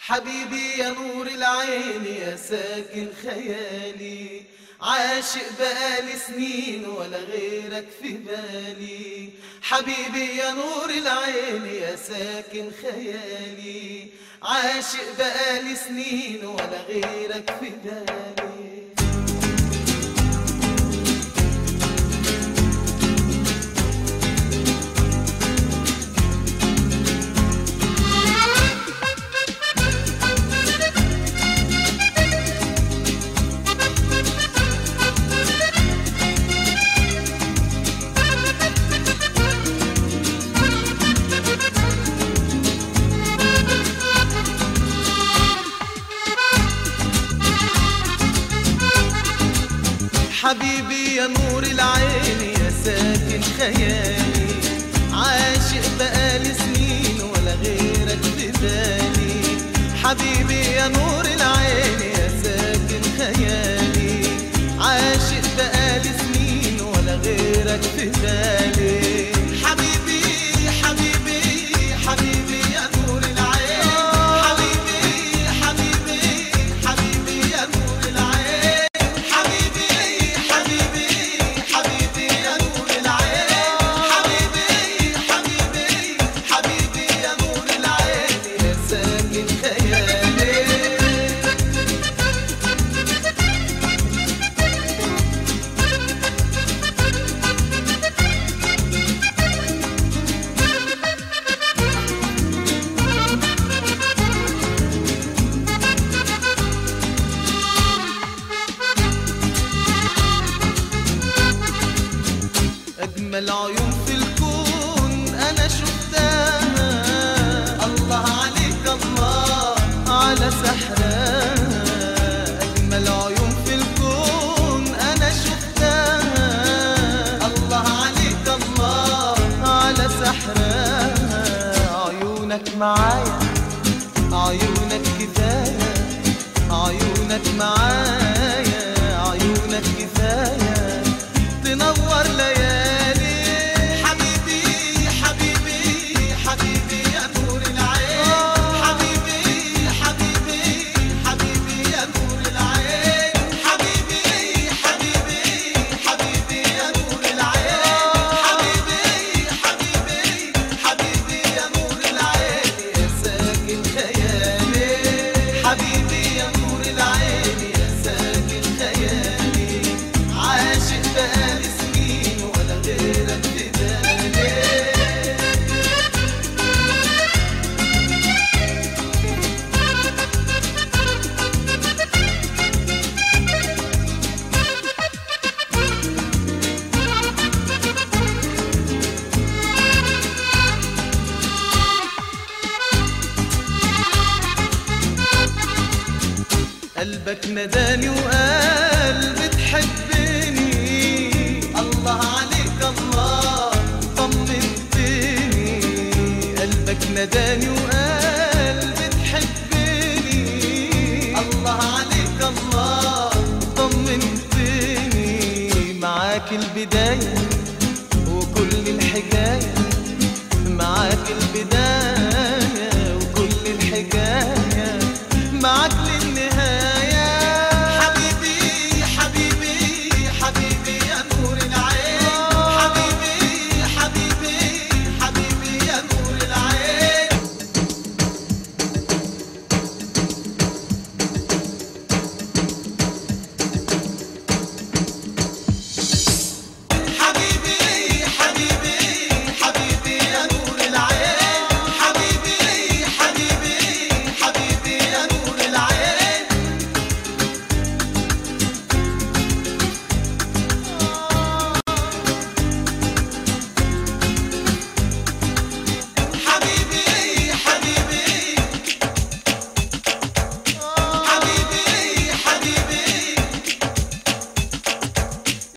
حبيبي يا نور العين يا ساكن خيالي، عاشق بقالي سنين ولا غيرك في بالي. حبيبي يا نور العين يا ساكن خيالي، عاشق بقالي سنين ولا غيرك في بالي. حبيبي يا نور العين يا ساكن خيالي، عاشق بقالي سنين ولا غيرك في بالي. حبيبي يا نور العين يا ساكن خيالي، عاشق بقالي سنين ولا غيرك في بالي. حبيبي حبيبي حبيبي يا نور العين، حبيبي حبيبي حبيبي يا نور العين، حبيبي حبيبي حبيبي يا نور العين، حبيبي حبيبي حبيبي يا نور العين يا ساكن خيالي. أجمل عيون في الكون أنا شفتها، الله عليك الله على سحرها. أجمل عيون في الكون أنا شفتها، الله عليك الله على سحرها. عيونك معايا عيونك كفاية، عيونك معايا عيونك كفاية تنور ليالي. حبيبي حبيبي حبيبي يا نور العين، حبيبي حبيبي حبيبي يا نور العين، حبيبي حبيبي حبيبي يا نور العين، حبيبي حبيبي حبيبي يا نور العين يا ساكن خيالي. حبيبي يا نور العين يا ساكن خيالي، عاشق بقالي سنين ولا غيرك في بالي. قلبك نداني وقال بتحبني، الله عليك الله طمنتني. قلبك نداني وقال بتحبني، الله عليك الله طمنتني. معاك البداية وكل الحكاية، معاك البداية وكل الحكاية، معاك